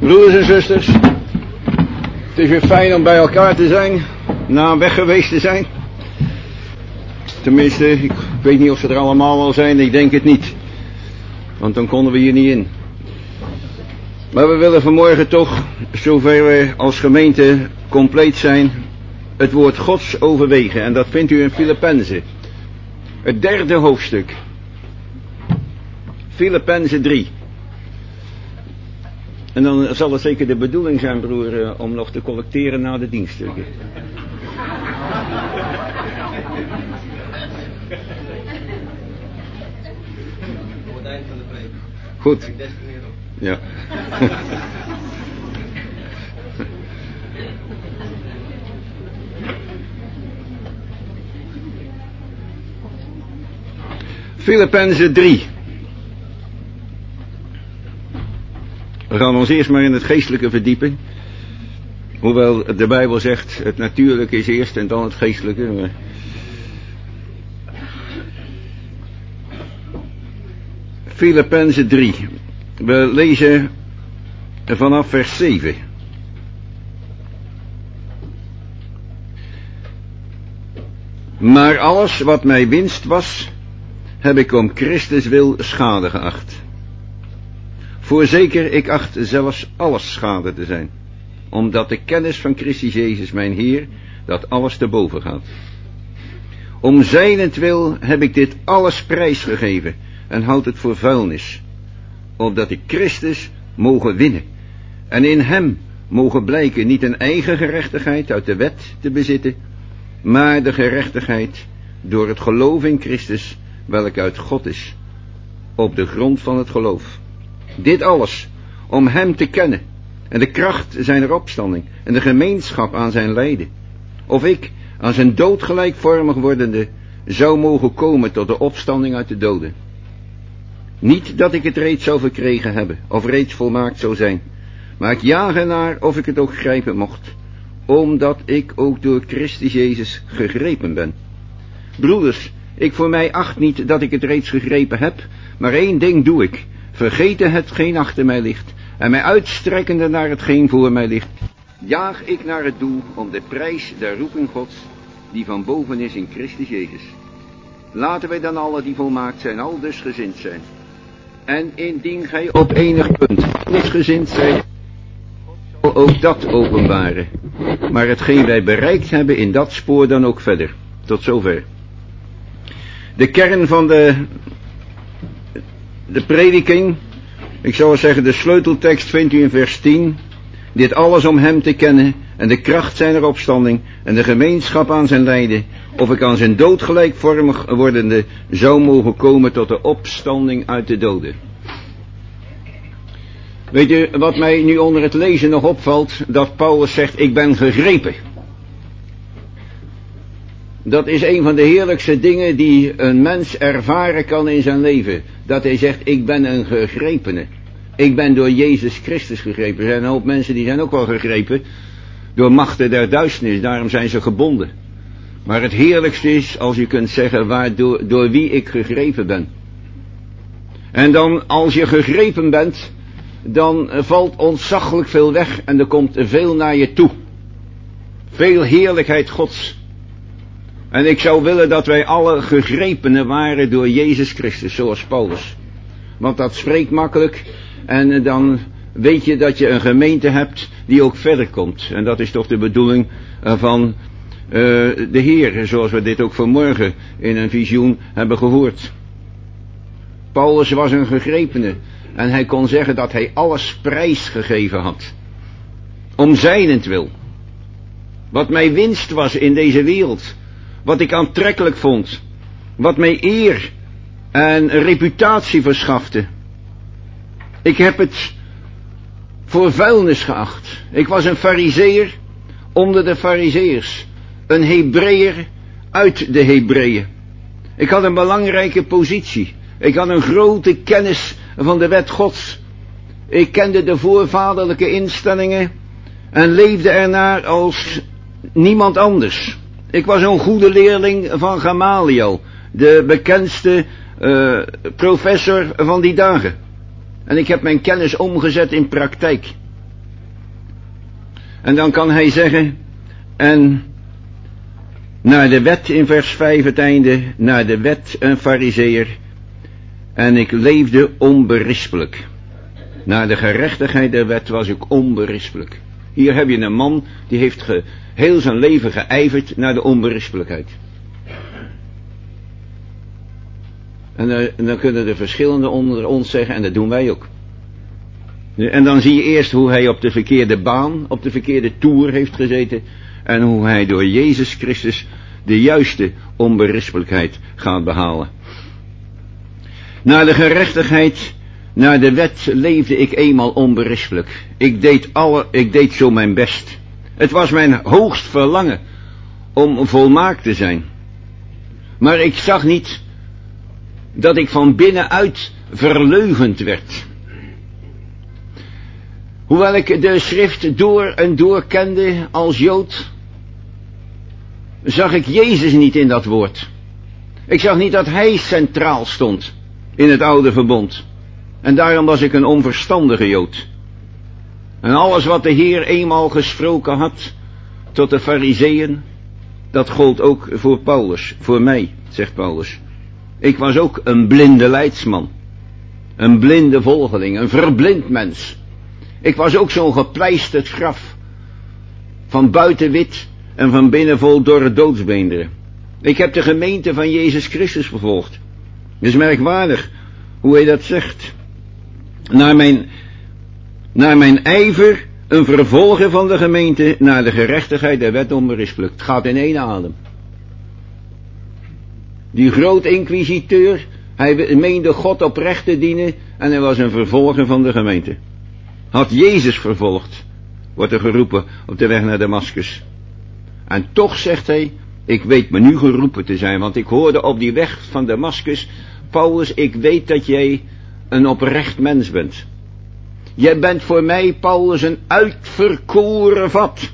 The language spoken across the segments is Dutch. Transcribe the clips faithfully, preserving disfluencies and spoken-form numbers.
Broeders en zusters, het is weer fijn om bij elkaar te zijn, na een weg geweest te zijn. Tenminste, ik weet niet of ze er allemaal al zijn, ik denk het niet. Want dan konden we hier niet in. Maar we willen vanmorgen toch, zover we als gemeente compleet zijn, het woord Gods overwegen. En dat vindt u in Filippenzen. Het derde hoofdstuk. Filippenzen drie. En dan zal het zeker de bedoeling zijn, broer, om nog te collecteren na de dienststukken. Op het eind van de preek. Goed. Ja. Filippenzen drie. We gaan ons eerst maar in het geestelijke verdiepen. Hoewel de Bijbel zegt, het natuurlijke is eerst en dan het geestelijke. Maar... Filippenzen drie. We lezen vanaf vers zeven. Maar alles wat mij winst was, heb ik om Christus wil schade geacht. Voorzeker, ik acht zelfs alles schade te zijn, omdat de kennis van Christus Jezus mijn Heer, dat alles te boven gaat. Om zijnentwil heb ik dit alles prijsgegeven en houd het voor vuilnis, opdat ik Christus mogen winnen en in hem mogen blijken niet een eigen gerechtigheid uit de wet te bezitten, maar de gerechtigheid door het geloof in Christus, welke uit God is, op de grond van het geloof. Dit alles om hem te kennen en de kracht zijner opstanding en de gemeenschap aan zijn lijden, of ik aan zijn dood gelijkvormig wordende zou mogen komen tot de opstanding uit de doden. Niet dat ik het reeds zou verkregen hebben of reeds volmaakt zou zijn, maar ik jaag ernaar of ik het ook grijpen mocht, omdat ik ook door Christus Jezus gegrepen ben. Broeders, ik voor mij acht niet dat ik het reeds gegrepen heb, maar één ding doe ik, vergeten hetgeen achter mij ligt en mij uitstrekkende naar hetgeen voor mij ligt, jaag ik naar het doel om de prijs der roeping Gods, die van boven is in Christus Jezus. Laten wij dan alle die volmaakt zijn, al dus gezind zijn. En indien gij op enig punt niet gezind zijt, God zal ook dat openbaren. Maar hetgeen wij bereikt hebben in dat spoor dan ook verder. Tot zover. De kern van de, de prediking, ik zou zeggen de sleuteltekst vindt u in vers tien. Dit alles om hem te kennen en de kracht zijner opstanding en de gemeenschap aan zijn lijden, of ik aan zijn dood gelijkvormig wordende zou mogen komen tot de opstanding uit de doden. Weet u wat mij nu onder het lezen nog opvalt? Dat Paulus zegt, ik ben gegrepen. Dat is een van de heerlijkste dingen die een mens ervaren kan in zijn leven. Dat hij zegt, ik ben een gegrepene. Ik ben door Jezus Christus gegrepen. Er zijn een hoop mensen die zijn ook wel gegrepen door machten der duisternis. Daarom zijn ze gebonden. Maar het heerlijkste is als je kunt zeggen waardoor, door wie ik gegrepen ben. En dan als je gegrepen bent, dan valt ontzaglijk veel weg en er komt veel naar je toe. Veel heerlijkheid Gods. En ik zou willen dat wij alle gegrepenen waren door Jezus Christus, zoals Paulus. Want dat spreekt makkelijk en dan weet je dat je een gemeente hebt die ook verder komt. En dat is toch de bedoeling van uh, de Heer, zoals we dit ook vanmorgen in een visioen hebben gehoord. Paulus was een gegrepene en hij kon zeggen dat hij alles prijsgegeven had. Om zijnentwil. Wat mij winst was in deze wereld. Wat ik aantrekkelijk vond. Wat mij eer en reputatie verschafte. Ik heb het voor vuilnis geacht. Ik was een Farizeeër onder de Farizeeërs. Een Hebreeër uit de Hebreeën. Ik had een belangrijke positie. Ik had een grote kennis van de wet Gods. Ik kende de voorvaderlijke instellingen en leefde ernaar als niemand anders. Ik was een goede leerling van Gamaliel, de bekendste uh, professor van die dagen. En ik heb mijn kennis omgezet in praktijk. En dan kan hij zeggen, en naar de wet in vers vijf het einde, naar de wet een farizeeër, en ik leefde onberispelijk. Naar de gerechtigheid der wet was ik onberispelijk. Hier heb je een man die heeft ge, heel zijn leven geijverd naar de onberispelijkheid. En, uh, en dan kunnen de verschillende onder ons zeggen, en dat doen wij ook. En dan zie je eerst hoe hij op de verkeerde baan, op de verkeerde toer heeft gezeten, en hoe hij door Jezus Christus de juiste onberispelijkheid gaat behalen. Naar de gerechtigheid, naar de wet leefde ik eenmaal onberispelijk. Ik deed alle, ik deed zo mijn best. Het was mijn hoogst verlangen om volmaakt te zijn. Maar ik zag niet dat ik van binnenuit verleugend werd. Hoewel ik de schrift door en door kende als Jood, zag ik Jezus niet in dat woord. Ik zag niet dat hij centraal stond in het oude verbond. En daarom was ik een onverstandige Jood. En alles wat de Heer eenmaal gesproken had tot de Farizeeën, dat gold ook voor Paulus, voor mij, zegt Paulus. Ik was ook een blinde leidsman, een blinde volgeling, een verblind mens. Ik was ook zo'n gepleisterd graf, van buiten wit en van binnen vol dorre doodsbeenderen. Ik heb de gemeente van Jezus Christus vervolgd. Het is merkwaardig hoe hij dat zegt. Naar mijn, naar mijn ijver een vervolger van de gemeente, naar de gerechtigheid der wet onberispelijk. Het gaat in één adem. Die groot inquisiteur, hij meende God oprecht te dienen en hij was een vervolger van de gemeente. Had Jezus vervolgd, wordt er geroepen op de weg naar Damaskus. En toch zegt hij, ik weet me nu geroepen te zijn, want ik hoorde op die weg van Damaskus, Paulus, ik weet dat jij een oprecht mens bent. Jij bent voor mij, Paulus, een uitverkoren vat.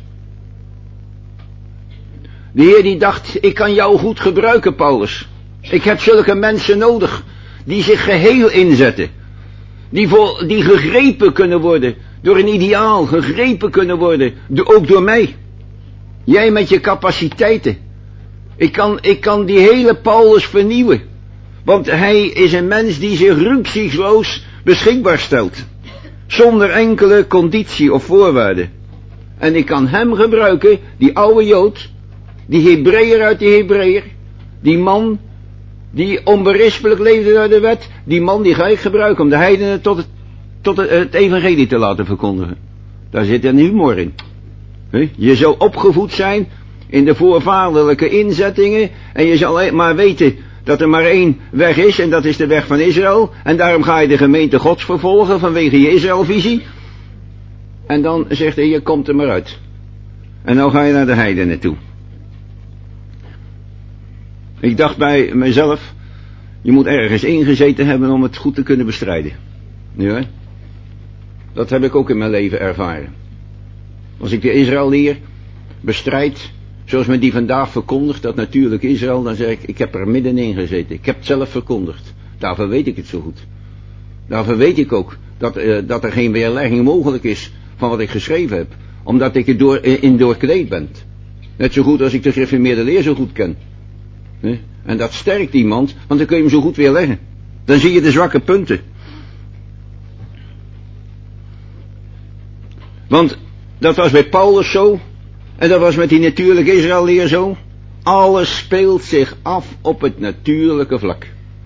De Heer die dacht, ik kan jou goed gebruiken, Paulus. Ik heb zulke mensen nodig, die zich geheel inzetten. Die, vol, die gegrepen kunnen worden, door een ideaal, gegrepen kunnen worden, do, ook door mij. Jij met je capaciteiten. Ik kan, ik kan die hele Paulus vernieuwen. Want hij is een mens die zich rücksichtsloos beschikbaar stelt. Zonder enkele conditie of voorwaarde. En ik kan hem gebruiken, die oude Jood, die Hebreeër uit de Hebreeër, die man die onberispelijk leefde naar de wet, die man die ga ik gebruiken om de heidenen tot het, tot het, het evangelie te laten verkondigen. Daar zit een humor in. Je zal opgevoed zijn in de voorvaderlijke inzettingen en je zal maar weten dat er maar één weg is en dat is de weg van Israël en daarom ga je de gemeente Gods vervolgen vanwege je Israëlvisie. En dan zegt hij, je komt er maar uit. En nou ga je naar de heidenen toe. Ik dacht bij mezelf, je moet ergens ingezeten hebben om het goed te kunnen bestrijden. Ja, dat heb ik ook in mijn leven ervaren. Als ik de Israël leer, bestrijd, zoals men die vandaag verkondigt, dat natuurlijk Israël, dan zeg ik, ik heb er middenin gezeten. Ik heb het zelf verkondigd. Daarvoor weet ik het zo goed. Daarvoor weet ik ook dat, uh, dat er geen weerlegging mogelijk is van wat ik geschreven heb. Omdat ik er door, in doorkleed ben. Net zo goed als ik de gereformeerde leer zo goed ken. Nee? En dat sterkt iemand, want dan kun je hem zo goed weerleggen. Dan zie je de zwakke punten. Want dat was bij Paulus zo. En dat was met die natuurlijke Israëlleer zo. Alles speelt zich af op het natuurlijke vlak.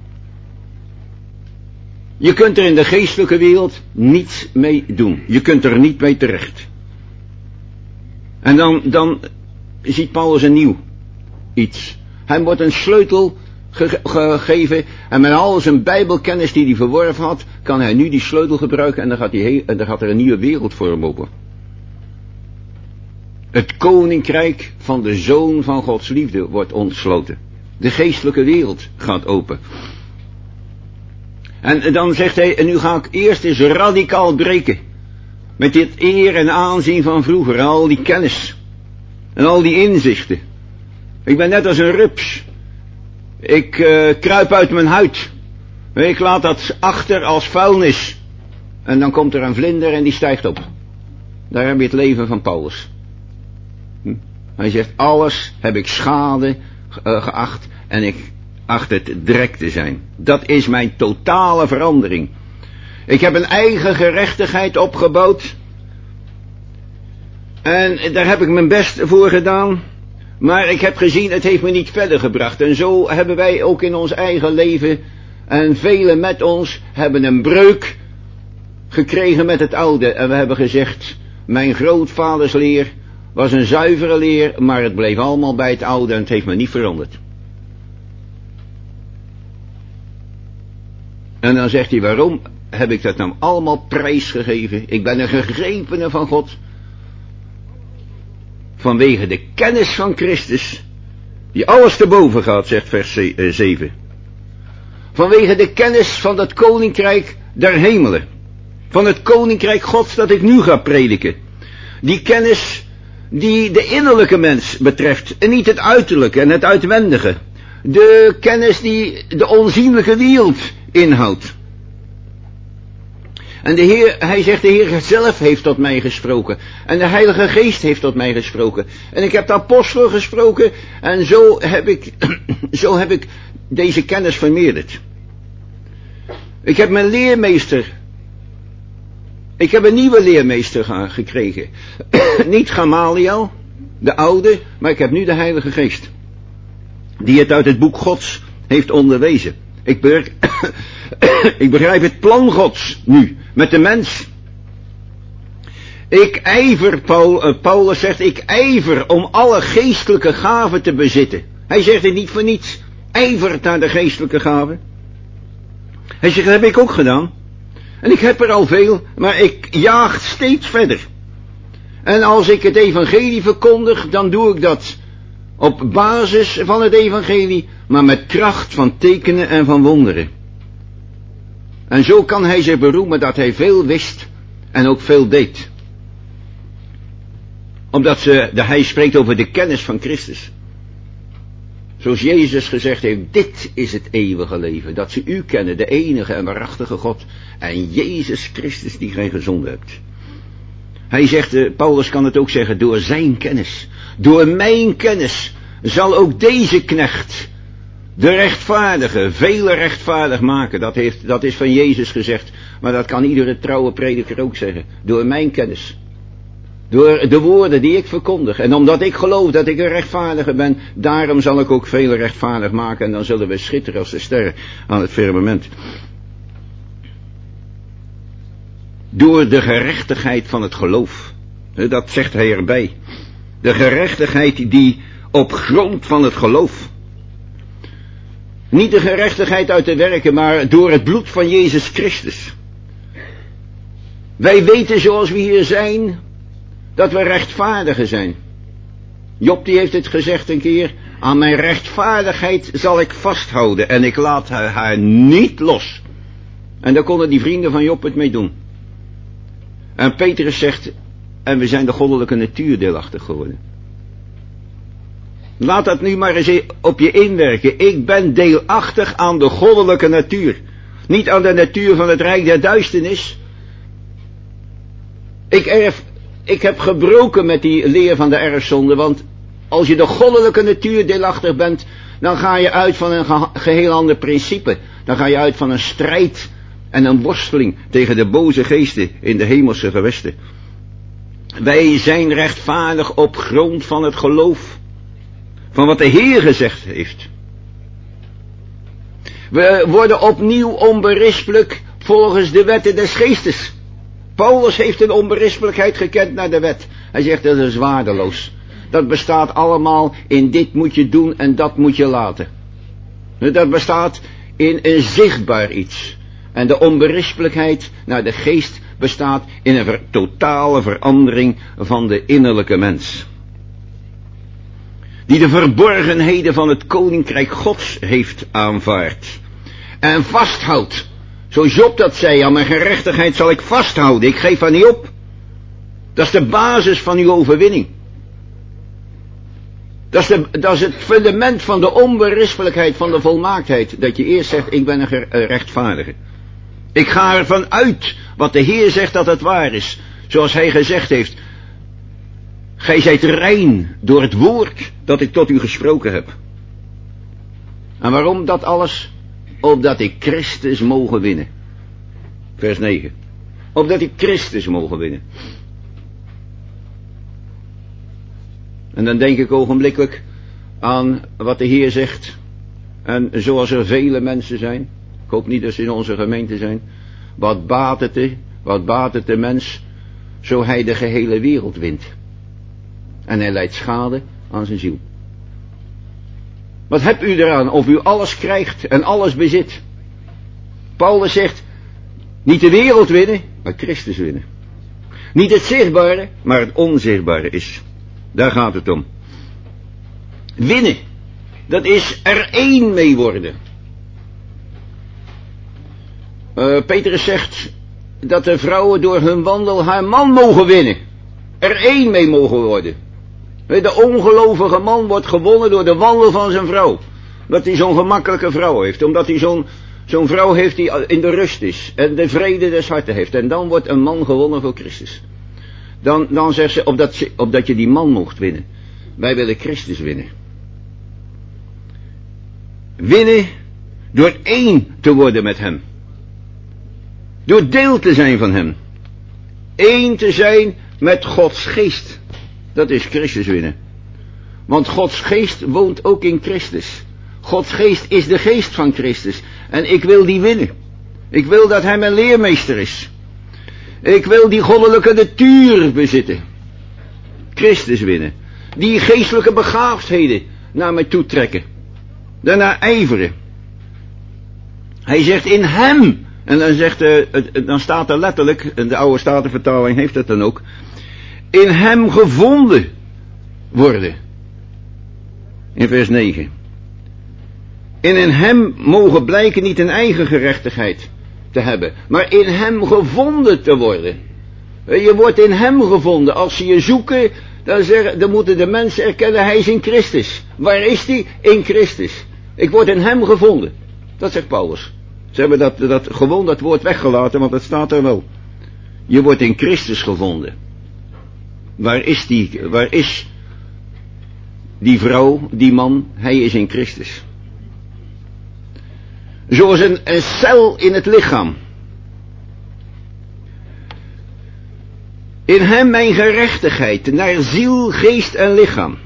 Je kunt er in de geestelijke wereld niets mee doen. Je kunt er niet mee terecht. En dan, dan ziet Paulus een nieuw iets. Hij wordt een sleutel ge- gegeven en met al zijn bijbelkennis die hij verworven had, kan hij nu die sleutel gebruiken en dan gaat, hij he- en dan gaat er een nieuwe wereld voor hem open. Het koninkrijk van de Zoon van Gods liefde wordt ontsloten. De geestelijke wereld gaat open. En dan zegt hij, en nu ga ik eerst eens radicaal breken met dit eer en aanzien van vroeger en al die kennis en al die inzichten. Ik ben net als een rups. Ik uh, kruip uit mijn huid. Ik laat dat achter als vuilnis. En dan komt er een vlinder en die stijgt op. Daar heb je het leven van Paulus. Hij zegt, alles heb ik schade uh, geacht en ik acht het drek te zijn. Dat is mijn totale verandering. Ik heb een eigen gerechtigheid opgebouwd. En daar heb ik mijn best voor gedaan. Maar ik heb gezien, het heeft me niet verder gebracht. En zo hebben wij ook in ons eigen leven, en velen met ons, hebben een breuk gekregen met het oude. En we hebben gezegd, mijn grootvaders leer was een zuivere leer, maar het bleef allemaal bij het oude en het heeft me niet veranderd. En dan zegt hij, waarom heb ik dat nou allemaal prijsgegeven? Ik ben een gegrepene van God. Vanwege de kennis van Christus, die alles te boven gaat, zegt vers zeven. Vanwege de kennis van dat koninkrijk der hemelen. Van het koninkrijk Gods dat ik nu ga prediken. Die kennis die de innerlijke mens betreft en niet het uiterlijke en het uitwendige. De kennis die de onzienlijke wereld inhoudt. En de Heer, hij zegt, de Heer zelf heeft tot mij gesproken. En de Heilige Geest heeft tot mij gesproken. En ik heb de apostelen gesproken. En zo heb ik, zo heb ik deze kennis vermeerderd. Ik heb mijn leermeester. Ik heb een nieuwe leermeester gekregen. Niet Gamaliel, de oude, maar ik heb nu de Heilige Geest. Die het uit het boek Gods heeft onderwezen. Ik begrijp, ik begrijp het plan Gods nu, met de mens. Ik ijver, Paul, uh, Paulus zegt, ik ijver om alle geestelijke gaven te bezitten. Hij zegt het niet voor niets. Ijvert naar de geestelijke gaven. Hij zegt, dat heb ik ook gedaan. En ik heb er al veel, maar ik jaag steeds verder. En als ik het evangelie verkondig, dan doe ik dat op basis van het evangelie, maar met kracht van tekenen en van wonderen. En zo kan hij zich beroemen dat hij veel wist en ook veel deed. Omdat ze, de, hij spreekt over de kennis van Christus. Zoals Jezus gezegd heeft, dit is het eeuwige leven, dat ze u kennen, de enige en waarachtige God, en Jezus Christus die gij gezonden hebt. Hij zegt, Paulus kan het ook zeggen, door zijn kennis, door mijn kennis, zal ook deze knecht, de rechtvaardige, vele rechtvaardig maken. Dat, heeft, dat is van Jezus gezegd, maar dat kan iedere trouwe prediker ook zeggen, door mijn kennis. Door de woorden die ik verkondig. En omdat ik geloof dat ik een rechtvaardige ben, daarom zal ik ook velen rechtvaardig maken. En dan zullen we schitteren als de sterren aan het firmament. Door de gerechtigheid van het geloof. Dat zegt hij erbij. De gerechtigheid die op grond van het geloof. Niet de gerechtigheid uit de werken, maar door het bloed van Jezus Christus. Wij weten zoals we hier zijn, dat we rechtvaardigen zijn. Job die heeft het gezegd een keer, aan mijn rechtvaardigheid zal ik vasthouden en ik laat haar, haar niet los. En daar konden die vrienden van Job het mee doen. En Petrus zegt, en we zijn de goddelijke natuur deelachtig geworden. Laat dat nu maar eens op je inwerken. Ik ben deelachtig aan de goddelijke natuur. Niet aan de natuur van het rijk der duisternis. Ik erf... Ik heb gebroken met die leer van de erfzonde, want als je de goddelijke natuur deelachtig bent, dan ga je uit van een ge- geheel ander principe. Dan ga je uit van een strijd en een worsteling tegen de boze geesten in de hemelse gewesten. Wij zijn rechtvaardig op grond van het geloof, van wat de Heer gezegd heeft. We worden opnieuw onberispelijk volgens de wetten des geestes. Paulus heeft een onberispelijkheid gekend naar de wet. Hij zegt dat is waardeloos. Dat bestaat allemaal in dit moet je doen en dat moet je laten. Dat bestaat in een zichtbaar iets. En de onberispelijkheid naar de geest bestaat in een ver- totale verandering van de innerlijke mens. Die de verborgenheden van het koninkrijk Gods heeft aanvaard. En vasthoudt. Zoals Job dat zei, aan mijn gerechtigheid zal ik vasthouden. Ik geef haar niet op. Dat is de basis van uw overwinning. Dat is, de, dat is het fundament van de onberispelijkheid, van de volmaaktheid. Dat je eerst zegt, ik ben een rechtvaardige. Ik ga ervan uit wat de Heer zegt dat het waar is. Zoals hij gezegd heeft. gij zijt rein door het woord dat ik tot u gesproken heb. En waarom dat alles? Opdat ik Christus mogen winnen. Vers negen. Opdat ik Christus mogen winnen. En dan denk ik ogenblikkelijk aan wat de Heer zegt. En zoals er vele mensen zijn, ik hoop niet dat ze in onze gemeente zijn, wat baat het de, wat baat het de mens, zo hij de gehele wereld wint. En hij lijdt schade aan zijn ziel. Wat hebt u eraan of u alles krijgt en alles bezit? Paulus zegt, niet de wereld winnen, maar Christus winnen. Niet het zichtbare, maar het onzichtbare is. Daar gaat het om. Winnen, dat is er één mee worden. Uh, Petrus zegt dat de vrouwen door hun wandel haar man mogen winnen. Er één mee mogen worden. De ongelovige man wordt gewonnen door de wandel van zijn vrouw. Omdat hij zo'n gemakkelijke vrouw heeft. Omdat hij zo'n zo'n vrouw heeft die in de rust is. En de vrede des harten heeft. En dan wordt een man gewonnen voor Christus. Dan, dan zegt ze, opdat, ze, opdat je die man mocht winnen. Wij willen Christus winnen. Winnen door één te worden met hem. Door deel te zijn van hem. Eén te zijn met Gods geest. Dat is Christus winnen. Want Gods geest woont ook in Christus. Gods geest is de geest van Christus. En ik wil die winnen. Ik wil dat hij mijn leermeester is. Ik wil die goddelijke natuur bezitten. Christus winnen. Die geestelijke begaafdheden naar mij toe trekken. Daarna ijveren. Hij zegt in hem. En dan, zegt, uh, dan staat er letterlijk, en de oude Statenvertaling heeft dat dan ook, in hem gevonden worden. In vers negen. En in hem mogen blijken niet een eigen gerechtigheid te hebben, maar in hem gevonden te worden. Je wordt in hem gevonden. Als ze je zoeken, dan, zeggen, dan moeten de mensen erkennen, hij is in Christus. Waar is hij? In Christus. Ik word in hem gevonden. Dat zegt Paulus. Ze hebben dat, dat, gewoon dat woord weggelaten, want dat staat er wel. Je wordt in Christus gevonden. Waar is die, waar is die vrouw, die man? Hij is in Christus. Zoals een, een cel in het lichaam. In hem mijn gerechtigheid, naar ziel, geest en lichaam.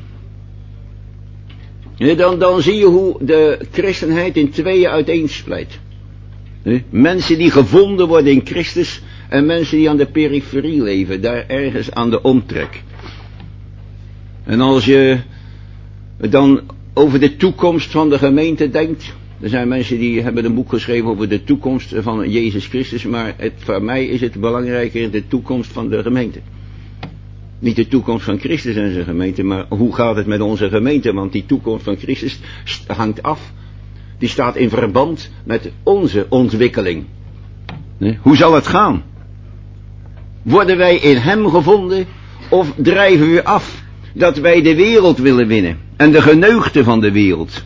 Dan, dan zie je hoe de christenheid in tweeën uiteensplijt. Mensen die gevonden worden in Christus en mensen die aan de periferie leven, daar ergens aan de omtrek. En als je dan over de toekomst van de gemeente denkt, er zijn mensen die hebben een boek geschreven over de toekomst van Jezus Christus, maar het, voor mij is het belangrijker de toekomst van de gemeente. Niet de toekomst van Christus en zijn gemeente, maar hoe gaat het met onze gemeente, want die toekomst van Christus hangt af. Die staat in verband met onze ontwikkeling. Nee? Hoe zal het gaan? Worden wij in hem gevonden of drijven we af dat wij de wereld willen winnen en de geneugten van de wereld?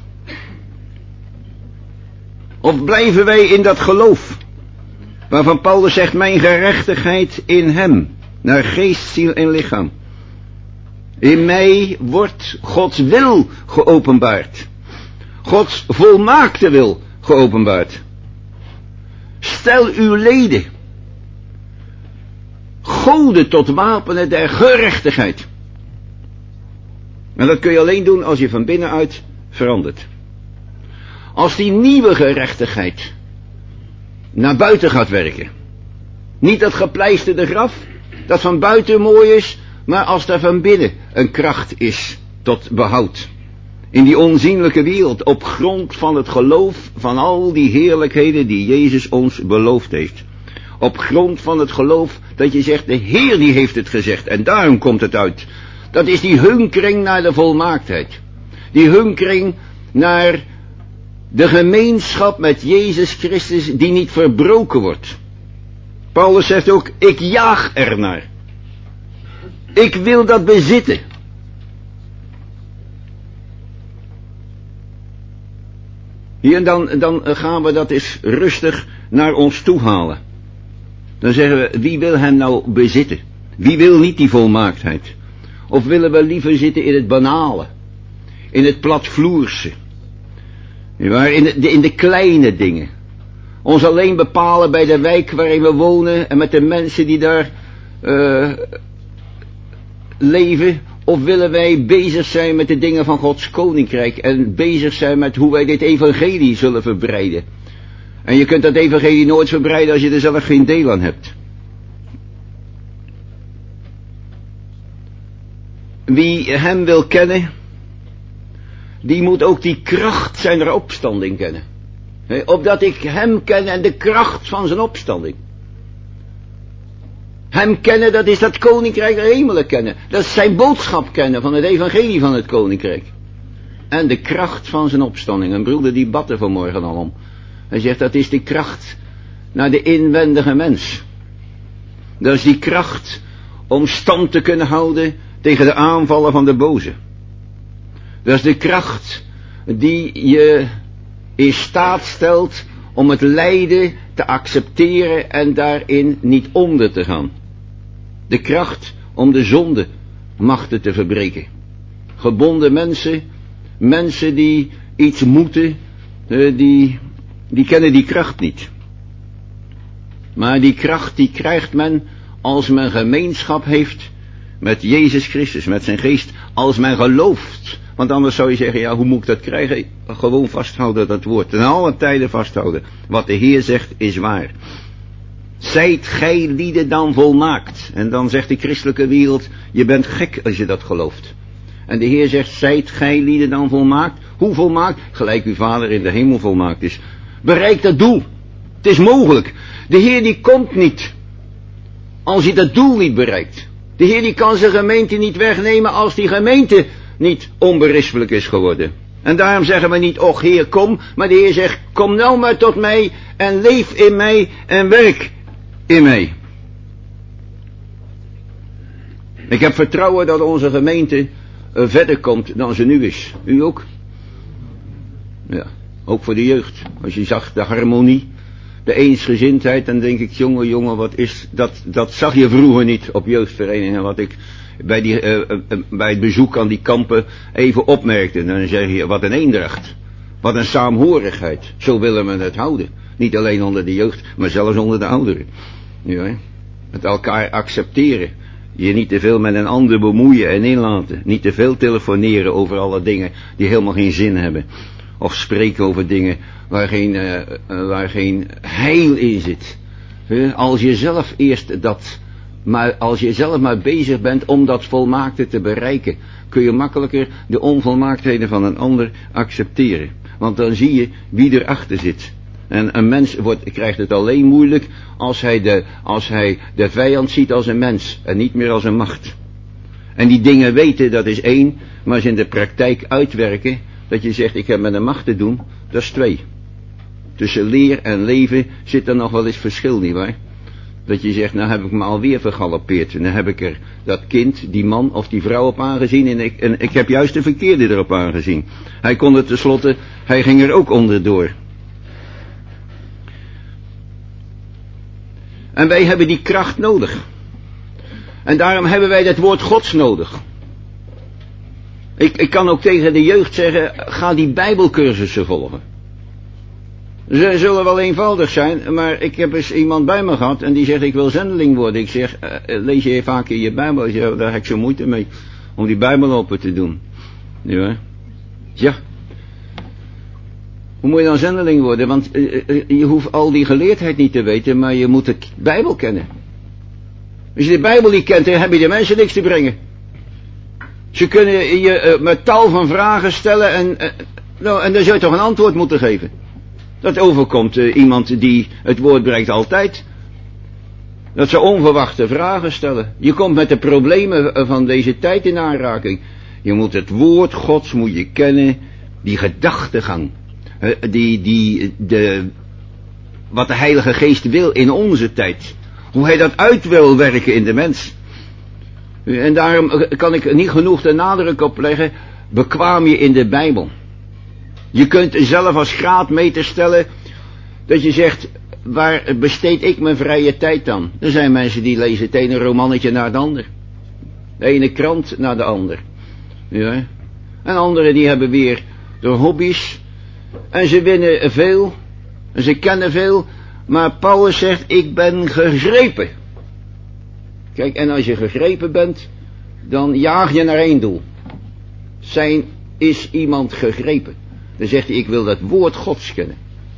Of blijven wij in dat geloof waarvan Paulus zegt, mijn gerechtigheid in hem, naar geest, ziel en lichaam. In mij wordt Gods wil geopenbaard. Gods volmaakte wil geopenbaard. Stel uw leden goden tot wapenen der gerechtigheid. En dat kun je alleen doen als je van binnenuit verandert. Als die nieuwe gerechtigheid naar buiten gaat werken. Niet dat gepleisterde graf, dat van buiten mooi is, maar als er van binnen een kracht is tot behoud. In die onzienlijke wereld, op grond van het geloof van al die heerlijkheden die Jezus ons beloofd heeft. Op grond van het geloof dat je zegt, de Heer die heeft het gezegd en daarom komt het uit. Dat is die hunkering naar de volmaaktheid. Die hunkering naar de gemeenschap met Jezus Christus die niet verbroken wordt. Paulus zegt ook, ik jaag ernaar. Ik wil dat bezitten. Hier en dan, dan gaan we dat eens rustig naar ons toe halen. Dan zeggen we, wie wil hem nou bezitten? Wie wil niet die volmaaktheid? Of willen we liever zitten in het banale, in het platvloerse, in de, in de kleine dingen. Ons alleen bepalen bij de wijk waarin we wonen en met de mensen die daar uh, leven. Of willen wij bezig zijn met de dingen van Gods koninkrijk en bezig zijn met hoe wij dit evangelie zullen verbreiden. En je kunt dat evangelie nooit verbreiden als je er zelf geen deel aan hebt. Wie hem wil kennen, die moet ook die kracht zijn opstanding kennen. He, opdat ik hem ken en de kracht van zijn opstanding. Hem kennen, dat is dat koninkrijk der hemelen kennen. Dat is zijn boodschap kennen van het evangelie van het koninkrijk. En de kracht van zijn opstanding. Een broeder die bad er vanmorgen al om. Hij zegt dat is de kracht naar de inwendige mens. Dat is die kracht om stand te kunnen houden tegen de aanvallen van de boze. Dat is de kracht die je in staat stelt om het lijden te accepteren en daarin niet onder te gaan. De kracht om de zonde machten te verbreken. Gebonden mensen, mensen die iets moeten, die, die kennen die kracht niet. Maar die kracht die krijgt men als men gemeenschap heeft met Jezus Christus, met zijn geest, als men gelooft. Want anders zou je zeggen, ja, hoe moet ik dat krijgen? Gewoon vasthouden dat woord. Ten alle tijden vasthouden. Wat de Heer zegt is waar. Zijt gij lieden dan volmaakt? En dan zegt de christelijke wereld, je bent gek als je dat gelooft. En de Heer zegt, zijt gij lieden dan volmaakt? Hoe volmaakt? Gelijk uw Vader in de hemel volmaakt is. Bereik dat doel. Het is mogelijk. De Heer die komt niet als hij dat doel niet bereikt. De Heer die kan zijn gemeente niet wegnemen als die gemeente niet onberispelijk is geworden. En daarom zeggen we niet, och Heer kom, maar de Heer zegt, kom nou maar tot mij en leef in mij en werk in mij. Ik heb vertrouwen dat onze gemeente uh, verder komt dan ze nu is. U ook? Ja, ook voor de jeugd. Als je zag de harmonie, de eensgezindheid, dan denk ik, jongen, jongen, wat is dat? Dat zag je vroeger niet op jeugdverenigingen, wat ik bij, die, uh, uh, bij het bezoek aan die kampen even opmerkte. En dan zeg je, wat een eendracht. Wat een saamhorigheid. Zo willen we het houden. Niet alleen onder de jeugd, maar zelfs onder de ouderen. Ja, het elkaar accepteren. Je niet te veel met een ander bemoeien en inlaten. Niet te veel telefoneren over alle dingen die helemaal geen zin hebben. Of spreken over dingen waar geen, uh, uh, waar geen heil in zit. Uh, als je zelf eerst dat, maar als je zelf maar bezig bent om dat volmaakte te bereiken, kun je makkelijker de onvolmaaktheden van een ander accepteren. Want dan zie je wie erachter zit. En een mens wordt, krijgt het alleen moeilijk als hij, de, als hij de vijand ziet als een mens en niet meer als een macht. En die dingen weten, dat is één, maar ze in de praktijk uitwerken, dat je zegt, ik heb met een macht te doen, dat is twee. Tussen leer en leven zit er nog wel eens verschil, nietwaar? Dat je zegt, nou heb ik me alweer vergalopeerd. En dan heb ik er dat kind, die man of die vrouw op aangezien. En ik, en ik heb juist de verkeerde erop aangezien. Hij kon het tenslotte, hij ging er ook onderdoor. En wij hebben die kracht nodig. En daarom hebben wij dat woord Gods nodig. Ik, ik kan ook tegen de jeugd zeggen, ga die bijbelcursussen volgen. Ze zullen wel eenvoudig zijn, maar ik heb eens iemand bij me gehad en die zegt, ik wil zendeling worden. Ik zeg, uh, lees je vaak in je Bijbel? Ik zeg, daar heb ik zo moeite mee, om die Bijbel open te doen. Ja. Ja. Hoe moet je dan zendeling worden? Want uh, uh, je hoeft al die geleerdheid niet te weten, maar je moet de Bijbel kennen. Als je de Bijbel niet kent, dan heb je de mensen niks te brengen. Ze kunnen je uh, met tal van vragen stellen en, uh, nou, en dan zou je toch een antwoord moeten geven. Dat overkomt uh, iemand die het woord brengt altijd. Dat ze onverwachte vragen stellen. Je komt met de problemen van deze tijd in aanraking. Je moet het woord Gods moet je kennen, die gedachtegang. Uh, die, die, de, wat de Heilige Geest wil in onze tijd. Hoe hij dat uit wil werken in de mens. En daarom kan ik niet genoeg de nadruk op leggen, bekwaam je in de Bijbel. Je kunt zelf als graadmeter stellen dat je zegt, waar besteed ik mijn vrije tijd aan? Er zijn mensen die lezen het ene romannetje naar het ander. De ene krant naar de ander. Ja. En anderen die hebben weer de hobby's. En ze winnen veel. En ze kennen veel. Maar Paulus zegt, ik ben gegrepen. Kijk, en als je gegrepen bent, dan jaag je naar één doel. Zijn, is iemand gegrepen? Dan zegt hij, ik wil dat woord Gods kennen.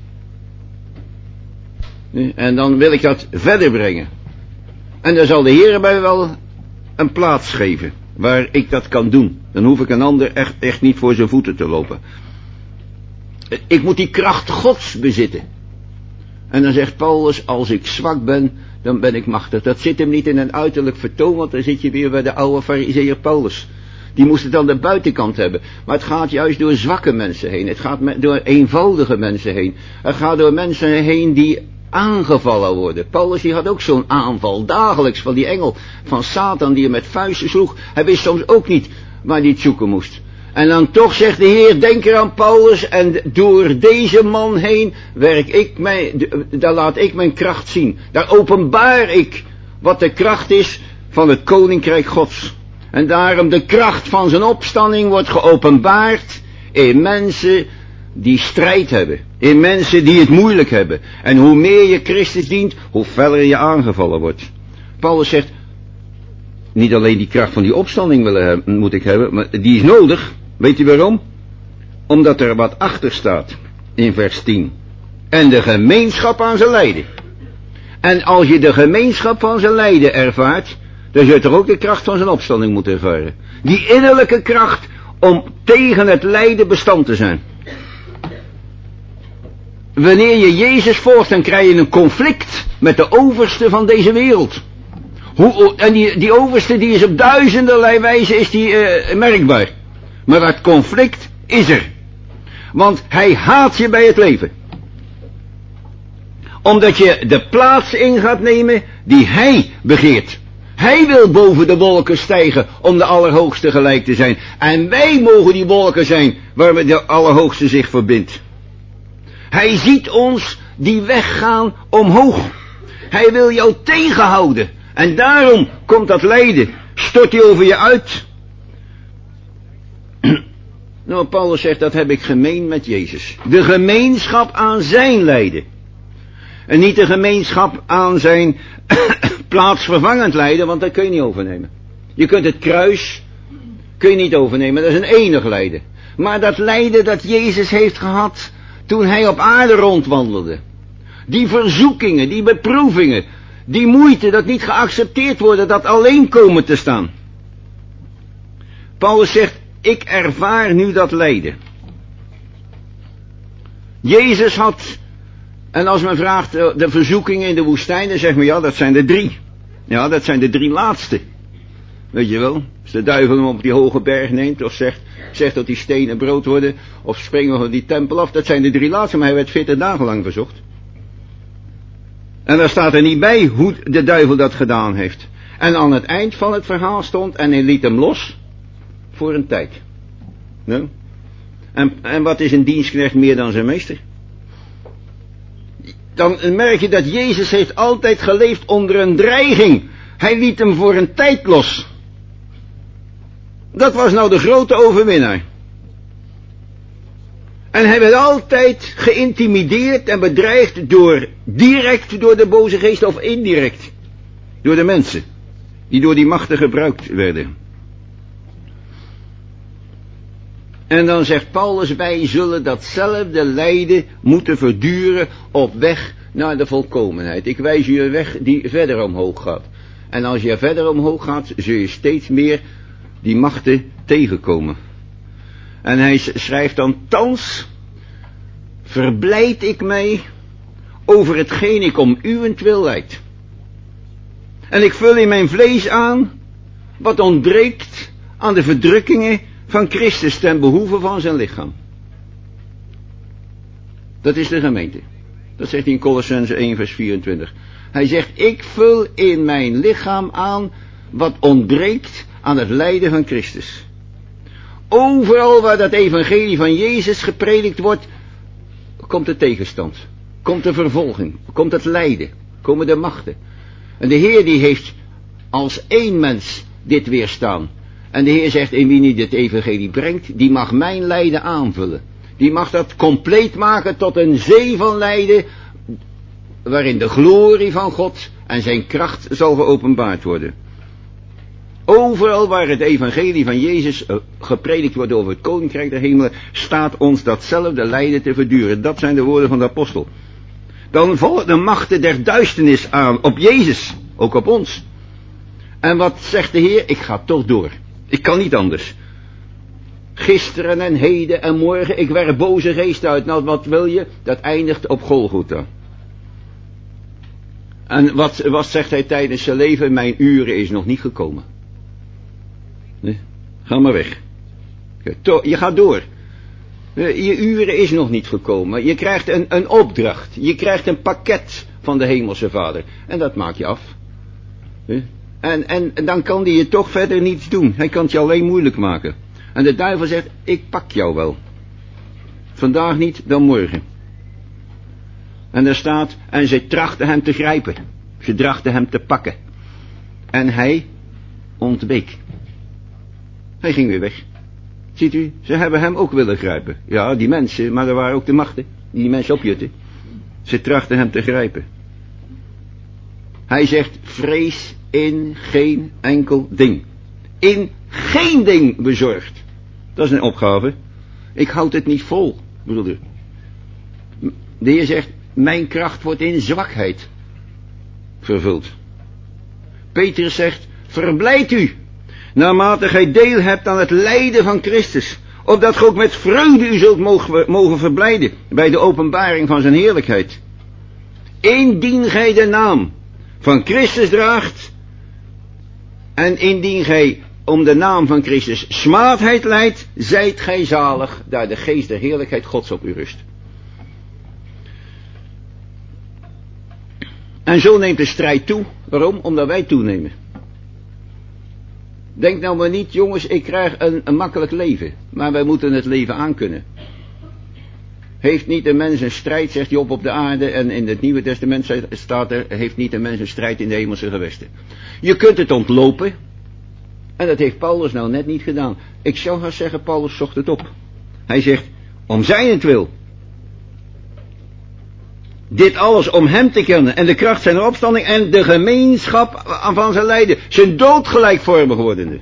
En dan wil ik dat verder brengen. En dan zal de Heer mij wel een plaats geven, waar ik dat kan doen. Dan hoef ik een ander echt, echt niet voor zijn voeten te lopen. Ik moet die kracht Gods bezitten. En dan zegt Paulus, als ik zwak ben, dan ben ik machtig. Dat zit hem niet in een uiterlijk vertoon, want dan zit je weer bij de oude farizeeër Paulus. Die moest het aan de buitenkant hebben. Maar het gaat juist door zwakke mensen heen. Het gaat door eenvoudige mensen heen. Het gaat door mensen heen die aangevallen worden. Paulus die had ook zo'n aanval, dagelijks, van die engel van Satan die hem met vuisten sloeg. Hij wist soms ook niet waar hij het zoeken moest. En dan toch zegt de Heer, denk er aan Paulus, en door deze man heen werk ik mij, daar laat ik mijn kracht zien. Daar openbaar ik wat de kracht is van het koninkrijk Gods. En daarom de kracht van zijn opstanding wordt geopenbaard in mensen die strijd hebben. In mensen die het moeilijk hebben. En hoe meer je Christus dient, hoe feller je aangevallen wordt. Paulus zegt, niet alleen die kracht van die opstanding willen hebben, moet ik hebben, maar die is nodig. Weet u waarom? Omdat er wat achter staat in vers tien. En de gemeenschap aan zijn lijden. En als je de gemeenschap van zijn lijden ervaart, dan zul je toch ook de kracht van zijn opstanding moeten ervaren. Die innerlijke kracht om tegen het lijden bestand te zijn. Wanneer je Jezus volgt, dan krijg je een conflict met de overste van deze wereld. Hoe, en die, die overste die is op duizenderlei wijze is die, uh, merkbaar. Maar dat conflict is er. Want hij haat je bij het leven. Omdat je de plaats in gaat nemen die hij begeert. Hij wil boven de wolken stijgen om de Allerhoogste gelijk te zijn. En wij mogen die wolken zijn waarmee de Allerhoogste zich verbindt. Hij ziet ons die weg gaan omhoog. Hij wil jou tegenhouden. En daarom komt dat lijden. Stort hij over je uit. Nou, Paulus zegt, dat heb ik gemeen met Jezus. De gemeenschap aan zijn lijden. En niet de gemeenschap aan zijn plaatsvervangend lijden, want dat kun je niet overnemen. Je kunt het kruis, kun je niet overnemen, dat is een enig lijden. Maar dat lijden dat Jezus heeft gehad toen hij op aarde rondwandelde. Die verzoekingen, die beproevingen, die moeite, dat niet geaccepteerd worden, dat alleen komen te staan. Paulus zegt, ik ervaar nu dat lijden. Jezus had, en als men vraagt de verzoekingen in de woestijn, dan zegt men ja, dat zijn er drie. Ja, dat zijn de drie laatste. Weet je wel, als de duivel hem op die hoge berg neemt, of zegt, zegt dat die stenen brood worden, of springen van die tempel af, dat zijn de drie laatste, maar hij werd veertig dagen lang verzocht. En daar staat er niet bij hoe de duivel dat gedaan heeft. En aan het eind van het verhaal stond, en hij liet hem los voor een tijd. Nou? En, en wat is een dienstknecht meer dan zijn meester? Dan merk je dat Jezus heeft altijd geleefd onder een dreiging. Hij liet hem voor een tijd los. Dat was nou de grote overwinnaar. En hij werd altijd geïntimideerd en bedreigd door, direct door de boze geest of indirect door de mensen die door die machten gebruikt werden. En dan zegt Paulus, wij zullen datzelfde lijden moeten verduren op weg naar de volkomenheid. Ik wijs je een weg die verder omhoog gaat. En als je verder omhoog gaat, zul je steeds meer die machten tegenkomen. En hij schrijft dan, thans verblijd ik mij over hetgeen ik om uwentwil lijd. En ik vul in mijn vlees aan wat ontbreekt aan de verdrukkingen van Christus ten behoeve van zijn lichaam. Dat is de gemeente. Dat zegt hij in Kolossenzen één vers vierentwintig. Hij zegt, ik vul in mijn lichaam aan wat ontbreekt aan het lijden van Christus. Overal waar dat evangelie van Jezus gepredikt wordt, komt de tegenstand. Komt de vervolging. Komt het lijden. Komen de machten. En de Heer die heeft als één mens dit weerstaan. En de Heer zegt, in wie niet het evangelie brengt, die mag mijn lijden aanvullen. Die mag dat compleet maken tot een zee van lijden, waarin de glorie van God en zijn kracht zal geopenbaard worden. Overal waar het evangelie van Jezus gepredikt wordt over het koninkrijk der hemelen, staat ons datzelfde lijden te verduren. Dat zijn de woorden van de apostel. Dan vallen de machten der duisternis aan op Jezus, ook op ons. En wat zegt de Heer? Ik ga toch door. Ik kan niet anders. Gisteren en heden en morgen, ik werp boze geesten uit. Nou, wat wil je? Dat eindigt op Golgotha. En wat, wat zegt hij tijdens zijn leven? Mijn uren is nog niet gekomen. Nee, ga maar weg. Je gaat door. Je uren is nog niet gekomen. Je krijgt een, een opdracht. Je krijgt een pakket van de Hemelse Vader. En dat maak je af. En, en dan kan hij je toch verder niets doen. Hij kan het je alleen moeilijk maken. En de duivel zegt, ik pak jou wel. Vandaag niet, dan morgen. En er staat, en ze trachten hem te grijpen. Ze trachten hem te pakken. En hij ontweek. Hij ging weer weg. Ziet u, ze hebben hem ook willen grijpen. Ja, die mensen, maar er waren ook de machten die die mensen opjutten. Ze trachten hem te grijpen. Hij zegt, vrees in geen enkel ding. In geen ding bezorgd. Dat is een opgave. Ik houd het niet vol, broeder. De Heer zegt, mijn kracht wordt in zwakheid vervuld. Petrus zegt, verblijd u, naarmate gij deel hebt aan het lijden van Christus, opdat gij ook met vreugde u zult mogen, mogen verblijden bij de openbaring van zijn heerlijkheid. Indien gij de naam van Christus draagt, en indien gij om de naam van Christus smaadheid lijdt, zijt gij zalig, daar de geest der heerlijkheid Gods op u rust. En zo neemt de strijd toe. Waarom? Omdat wij toenemen. Denk nou maar niet, jongens, ik krijg een, een makkelijk leven. Maar wij moeten het leven aankunnen. Heeft niet een mens een strijd, zegt Job, op de aarde. En in het Nieuwe Testament staat er, heeft niet een mens een strijd in de hemelse gewesten. Je kunt het ontlopen. En dat heeft Paulus nou net niet gedaan. Ik zou gaan zeggen, Paulus zocht het op. Hij zegt, om zijnentwil. Dit alles om hem te kennen en de kracht zijn opstanding en de gemeenschap van zijn lijden. Zijn dood gelijkvormig wordende.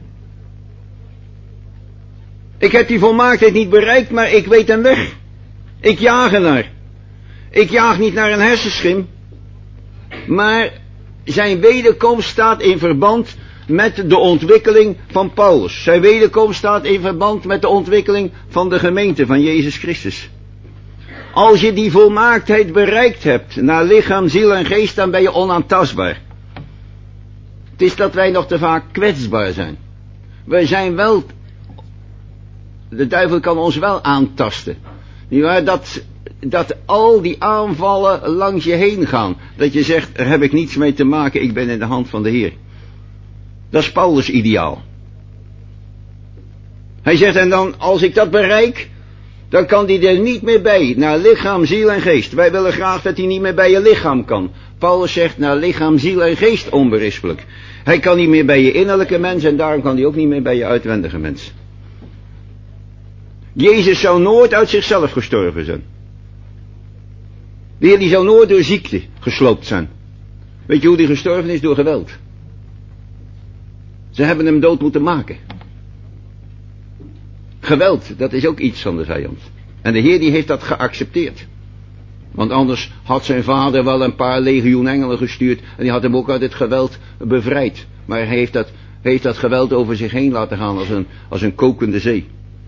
Ik heb die volmaaktheid niet bereikt, maar ik weet een weg. Ik jaag ernaar. Ik jaag niet naar een hersenschim. Maar zijn wederkomst staat in verband met de ontwikkeling van Paulus. Zijn wederkomst staat in verband met de ontwikkeling van de gemeente van Jezus Christus. Als je die volmaaktheid bereikt hebt, naar lichaam, ziel en geest, dan ben je onaantastbaar. Het is dat wij nog te vaak kwetsbaar zijn. Wij zijn wel, de duivel kan ons wel aantasten. Nietwaar? Dat, dat al die aanvallen langs je heen gaan. Dat je zegt, er heb ik niets mee te maken, ik ben in de hand van de Heer. Dat is Paulus' ideaal. Hij zegt, en dan, als ik dat bereik, dan kan die er niet meer bij, naar lichaam, ziel en geest. Wij willen graag dat hij niet meer bij je lichaam kan. Paulus zegt, naar lichaam, ziel en geest onberispelijk. Hij kan niet meer bij je innerlijke mens en daarom kan hij ook niet meer bij je uitwendige mens. Jezus zou nooit uit zichzelf gestorven zijn. De Heer die zou nooit door ziekte gesloopt zijn. Weet je hoe die gestorven is? Door geweld. Ze hebben hem dood moeten maken. Geweld, dat is ook iets van de vijand. En de Heer die heeft dat geaccepteerd. Want anders had zijn vader wel een paar legioen engelen gestuurd en die had hem ook uit het geweld bevrijd. Maar hij heeft dat, heeft dat geweld over zich heen laten gaan als een, als een kokende zee.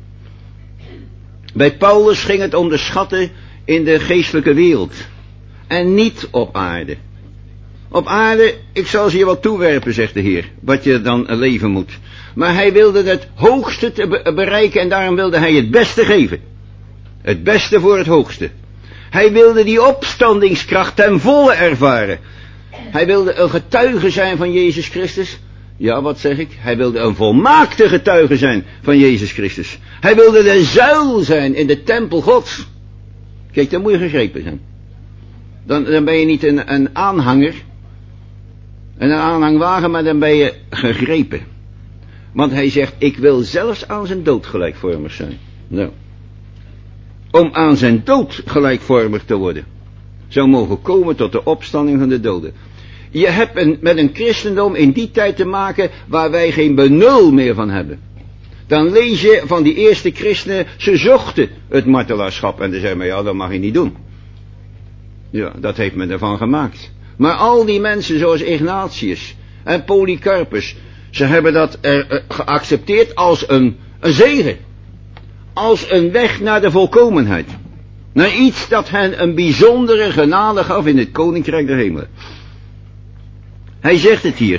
Bij Paulus ging het om de schatten in de geestelijke wereld. En niet op aarde. Op aarde, ik zal ze je wat toewerpen, zegt de Heer, wat je dan leven moet. Maar hij wilde het hoogste te be- bereiken en daarom wilde hij het beste geven. Het beste voor het hoogste. Hij wilde die opstandingskracht ten volle ervaren. Hij wilde een getuige zijn van Jezus Christus. Ja, wat zeg ik? Hij wilde een volmaakte getuige zijn van Jezus Christus. Hij wilde de zuil zijn in de tempel Gods. Kijk, dan moet je gegrepen zijn. Dan, dan ben je niet een, een aanhanger, en een aanhangwagen, maar dan ben je gegrepen. Want hij zegt, ik wil zelfs aan zijn dood gelijkvormig zijn. Nou, om aan zijn dood gelijkvormig te worden, zou mogen komen tot de opstanding van de doden. Je hebt een, met een christendom in die tijd te maken waar wij geen benul meer van hebben. Dan lees je van die eerste christenen, ze zochten het martelaarschap. En dan zeggen we, ja, dat mag je niet doen. Ja, dat heeft men ervan gemaakt. Maar al die mensen zoals Ignatius en Polycarpus, ze hebben dat er, uh, geaccepteerd als een, een zegen. Als een weg naar de volkomenheid. Naar iets dat hen een bijzondere genade gaf in het koninkrijk der hemelen. Hij zegt het hier.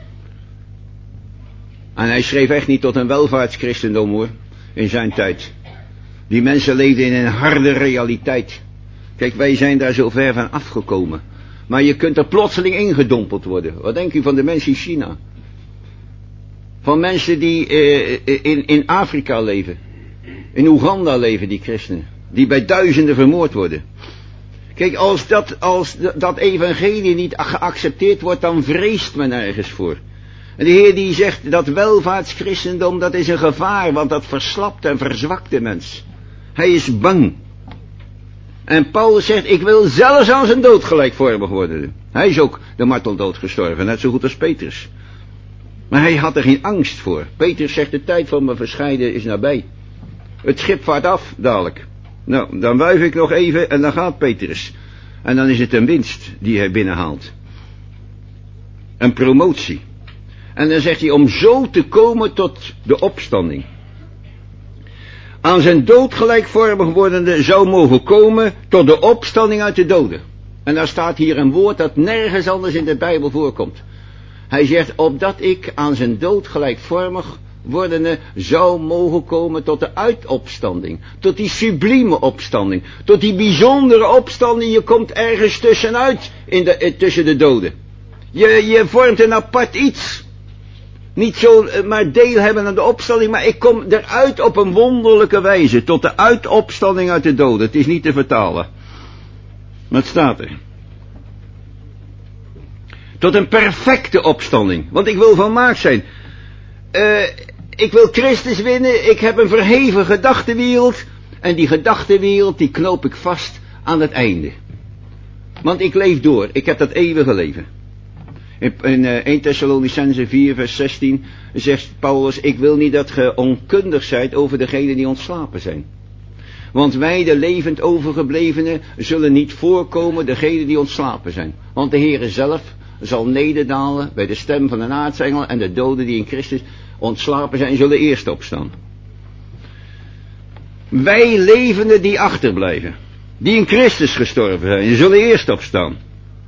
En hij schreef echt niet tot een welvaartschristendom hoor, in zijn tijd. Die mensen leefden in een harde realiteit. Kijk, wij zijn daar zo ver van afgekomen. Maar je kunt er plotseling ingedompeld worden. Wat denk u van de mensen in China? Van mensen die uh, in, in Afrika leven. In Oeganda leven die christenen. Die bij duizenden vermoord worden. Kijk, als dat, als dat evangelie niet geaccepteerd wordt, dan vreest men ergens voor. En de Heer die zegt, dat welvaartschristendom, dat is een gevaar, want dat verslapt en verzwakt de mens. Hij is bang. En Paulus zegt, ik wil zelfs aan zijn dood gelijkvormig worden. Hij is ook de marteldood gestorven, net zo goed als Petrus. Maar hij had er geen angst voor. Petrus zegt, de tijd van mijn verscheiden is nabij. Het schip vaart af, dadelijk. Nou, dan wuif ik nog even en dan gaat Petrus. En dan is het een winst die hij binnenhaalt. Een promotie. En dan zegt hij, om zo te komen tot de opstanding. Aan zijn dood gelijkvormig wordende zou mogen komen tot de opstanding uit de doden. En daar staat hier een woord dat nergens anders in de Bijbel voorkomt. Hij zegt, opdat ik aan zijn dood gelijkvormig wordende zou mogen komen tot de uitopstanding. Tot die sublieme opstanding. Tot die bijzondere opstanding. Je komt ergens tussenuit in de, tussen de doden. Je, je vormt een apart iets. Niet zo maar deel hebben aan de opstanding, maar ik kom eruit op een wonderlijke wijze. Tot de uitopstanding uit de doden. Het is niet te vertalen. Maar het staat er. Tot een perfecte opstanding. Want ik wil volmaakt zijn. Uh, ik wil Christus winnen. Ik heb een verheven gedachtenwereld. En die gedachtenwereld die knoop ik vast aan het einde. Want ik leef door. Ik heb dat eeuwige leven. In, in uh, eerste Thessalonicenzen vier vers zestien zegt Paulus, ik wil niet dat ge onkundig zijt over degenen die ontslapen zijn. Want wij, de levend overgeblevenen, zullen niet voorkomen degenen die ontslapen zijn. Want de Heere zelf zal nederdalen bij de stem van een aartsengel en de doden die in Christus ontslapen zijn, zullen eerst opstaan. Wij levenden die achterblijven, die in Christus gestorven zijn, zullen eerst opstaan.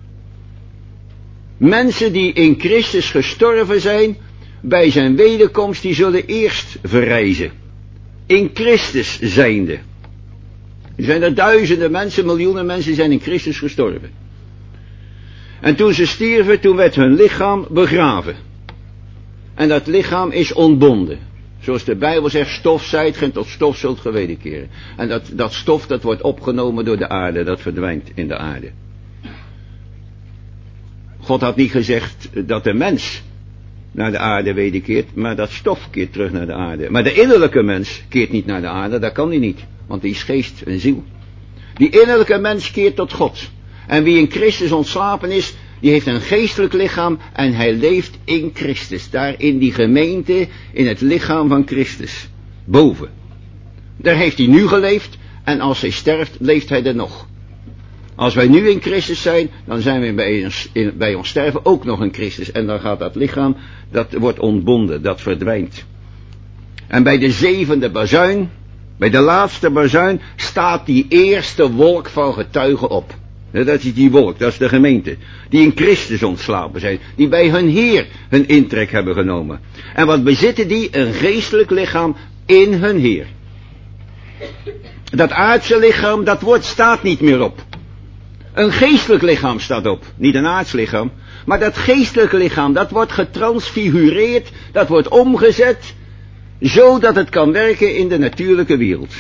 Mensen die in Christus gestorven zijn, bij zijn wederkomst, die zullen eerst verrijzen. In Christus zijnde. Er zijn er duizenden mensen, miljoenen mensen zijn in Christus gestorven. En toen ze stierven, toen werd hun lichaam begraven. En dat lichaam is ontbonden. Zoals de Bijbel zegt, stof zijt gij, tot stof zult ge wederkeren. En dat, dat stof, dat wordt opgenomen door de aarde, dat verdwijnt in de aarde. God had niet gezegd dat de mens naar de aarde wederkeert, maar dat stof keert terug naar de aarde. Maar de innerlijke mens keert niet naar de aarde, dat kan hij niet. Want die is geest en ziel. Die innerlijke mens keert tot God. En wie in Christus ontslapen is, die heeft een geestelijk lichaam en hij leeft in Christus. Daar in die gemeente, in het lichaam van Christus. Boven. Daar heeft hij nu geleefd en als hij sterft, leeft hij er nog. Als wij nu in Christus zijn, dan zijn we bij ons, in, bij ons sterven ook nog in Christus. En dan gaat dat lichaam, dat wordt ontbonden, dat verdwijnt. En bij de zevende bazuin, bij de laatste bazuin, staat die eerste wolk van getuigen op. Ja, dat is die wolk, dat is de gemeente. Die in Christus ontslapen zijn. Die bij hun Heer hun intrek hebben genomen. En wat bezitten die? Een geestelijk lichaam in hun Heer. Dat aardse lichaam, dat woord staat niet meer op. Een geestelijk lichaam staat op. Niet een aards lichaam. Maar dat geestelijke lichaam, dat wordt getransfigureerd. Dat wordt omgezet. Zodat het kan werken in de natuurlijke wereld.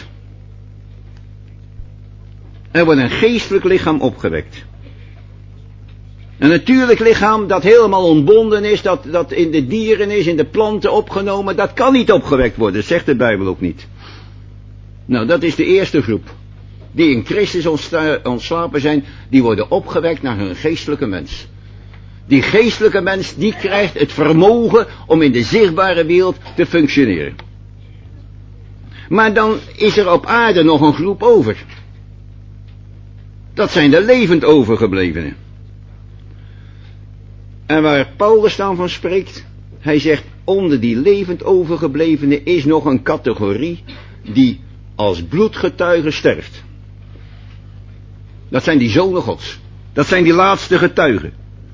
Er wordt een geestelijk lichaam opgewekt. Een natuurlijk lichaam dat helemaal ontbonden is, dat, dat in de dieren is, in de planten opgenomen, dat kan niet opgewekt worden, zegt de Bijbel ook niet. Nou, dat is de eerste groep. Die in Christus ontslapen zijn, die worden opgewekt naar hun geestelijke mens. Die geestelijke mens, die krijgt het vermogen om in de zichtbare wereld te functioneren. Maar dan is er op aarde nog een groep over. Dat zijn de levend overgeblevenen. En waar Paulus dan van spreekt, hij zegt, onder die levend overgeblevenen is nog een categorie die als bloedgetuige sterft. Dat zijn die zonen Gods. Dat zijn die laatste getuigen.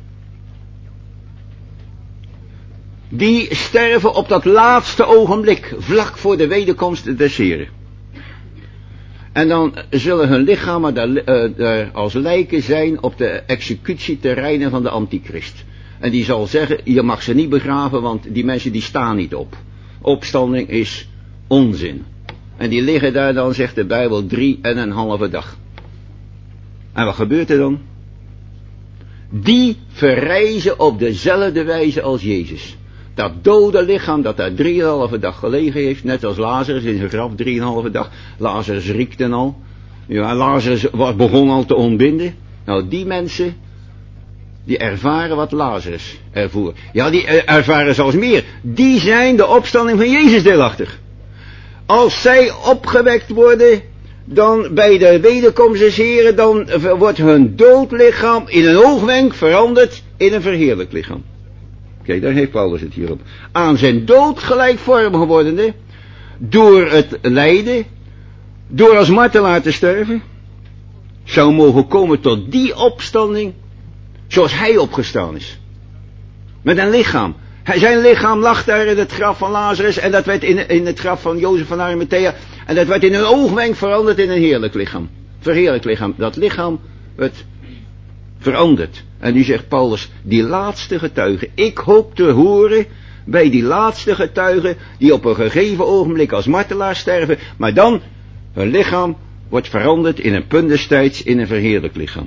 Die sterven op dat laatste ogenblik, vlak voor de wederkomst des Heren. En dan zullen hun lichamen daar, uh, daar als lijken zijn op de executieterreinen van de antichrist. En die zal zeggen, je mag ze niet begraven, want die mensen die staan niet op. Opstanding is onzin. En die liggen daar dan, zegt de Bijbel, drie en een halve dag. En wat gebeurt er dan? Die verrijzen op dezelfde wijze als Jezus. Dat dode lichaam dat daar drieënhalve dag gelegen heeft, net als Lazarus in zijn graf drieënhalve dag. Lazarus riekte al. Ja, Lazarus was, begon al te ontbinden. Nou, die mensen, die ervaren wat Lazarus ervoer. Ja, die ervaren zelfs meer. Die zijn de opstanding van Jezus deelachtig. Als zij opgewekt worden, dan bij de wederkomst des Heren, dan wordt hun dood lichaam in een oogwenk veranderd in een verheerlijk lichaam. Kijk, daar heeft Paulus het hier op. Aan zijn dood gelijkvormig gewordende, door het lijden, door als martelaar te sterven, zou mogen komen tot die opstanding, zoals hij opgestaan is. Met een lichaam. Zijn lichaam lag daar in het graf van Lazarus, en dat werd in, in het graf van Jozef van Arimathea, en dat werd in een oogwenk veranderd in een heerlijk lichaam. Verheerlijk lichaam. Dat lichaam werd veranderd. En nu zegt Paulus, die laatste getuigen, ik hoop te horen bij die laatste getuigen, die op een gegeven ogenblik als martelaar sterven, maar dan, hun lichaam wordt veranderd in een punt des tijds in een verheerlijk lichaam.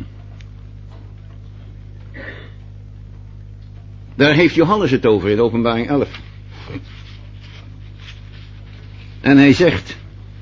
Daar heeft Johannes het over in Openbaring elf. En hij zegt,